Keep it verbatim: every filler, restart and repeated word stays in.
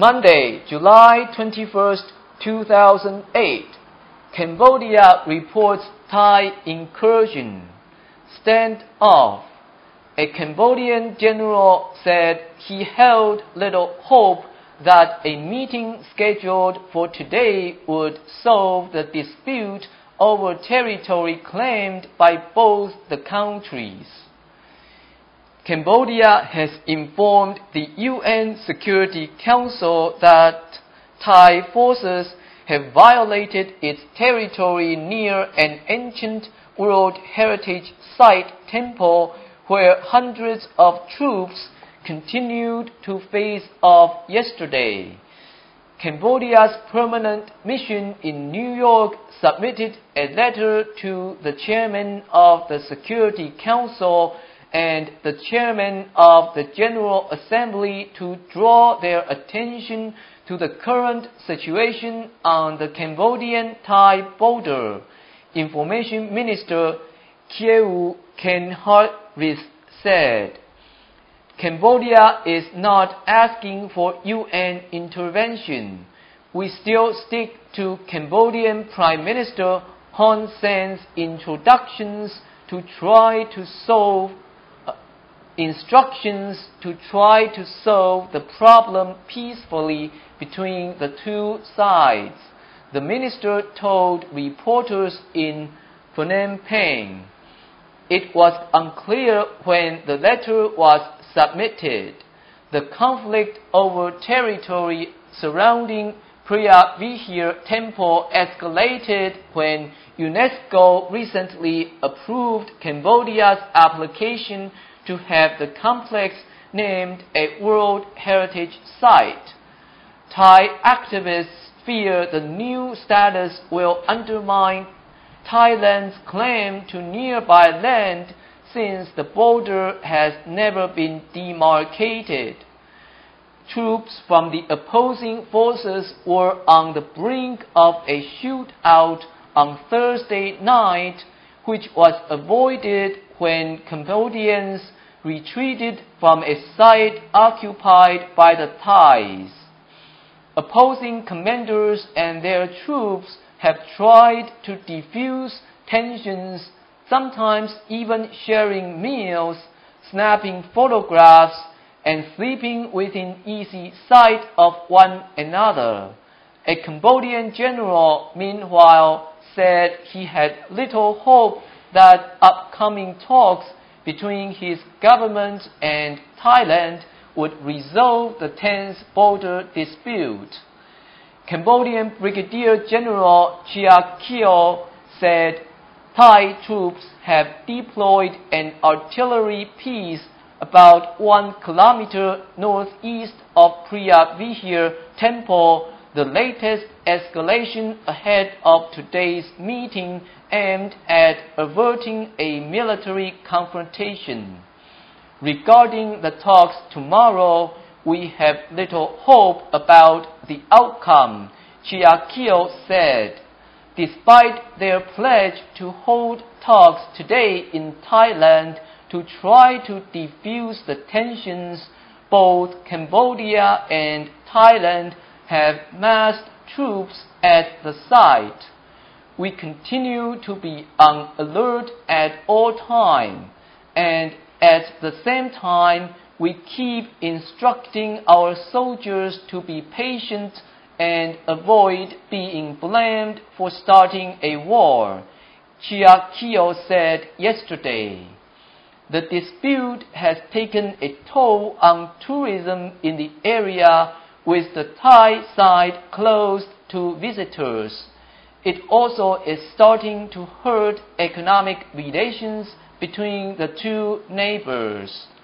Monday, July twenty-first, two thousand eight, Cambodia reports Thai incursion. Stand off. A Cambodian general said he held little hope that a meeting scheduled for today would solve the dispute over territory claimed by both the countries. Cambodia has informed the U N Security Council that Thai forces have violated its territory near an ancient World Heritage Site temple where hundreds of troops continued to face off yesterday. Cambodia's permanent mission in New York submitted a letter to the chairman of the Security Council and the chairman of the General Assembly to draw their attention to the current situation on the Cambodian-Thai border. Information Minister Khieu Khenhardris said, Cambodia is not asking for U N intervention. We still stick to Cambodian Prime Minister Hun Sen's introductions to try to solve uh, instructions to try to solve the problem peacefully between the two sides, the minister told reporters in Phnom Penh. It was unclear when the letter was submitted. The conflict over territory surrounding Preah Vihear Temple escalated when UNESCO recently approved Cambodia's application to have the complex named a World Heritage Site. Thai activists fear the new status will undermine Thailand's claim to nearby land since the border has never been demarcated. Troops from the opposing forces were on the brink of a shootout on Thursday night, which was avoided when Cambodians retreated from a site occupied by the Thais. Opposing commanders and their troops have tried to defuse tensions, sometimes even sharing meals, snapping photographs, and sleeping within easy sight of one another. A Cambodian general, meanwhile, said he had little hope that upcoming talks between his government and Thailand would resolve the tense border dispute. Cambodian Brigadier General Chia Keo said Thai troops have deployed an artillery piece about one kilometer northeast of Preah Vihear Temple, the latest escalation ahead of today's meeting aimed at averting a military confrontation. Regarding the talks tomorrow, we have little hope about the outcome, Chia Keo said. Despite their pledge to hold talks today in Thailand to try to defuse the tensions, both Cambodia and Thailand have massed troops at the site. We continue to be on alert at all times, and at the same time, we keep instructing our soldiers to be patient and avoid being blamed for starting a war, Chia Keo said yesterday. The dispute has taken a toll on tourism in the area, with the Thai side closed to visitors. It also is starting to hurt economic relations between the two neighbors.